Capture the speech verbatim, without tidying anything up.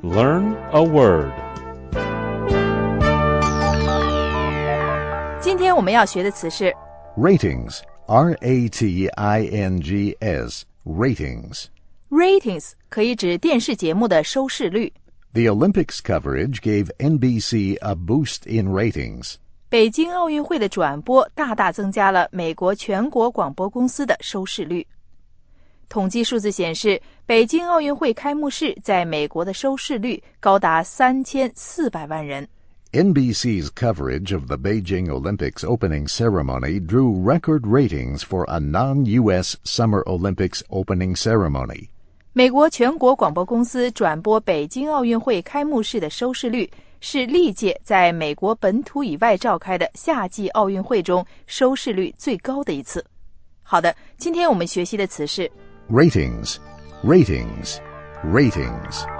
Learn a word. 今天我们要学的词是 Ratings, R A T I N G S, ratings. ratings 可以指电视节目的收视率。 The Olympics coverage gave N B C a boost in ratings. 北京奥运会的转播大大增加了美国全国广播公司的收视率。统计数字显示，北京奥运会开幕式在美国的收视率高达三千四百万人。 N B C's coverage of the Beijing Olympics opening ceremony drew record ratings for a non-U S Summer Olympics opening ceremony. 美国全国广播公司转播北京奥运会开幕式的收视率是历届在美国本土以外召开的夏季奥运会中收视率最高的一次。好的，今天我们学习的词是 Ratings, ratings, ratings.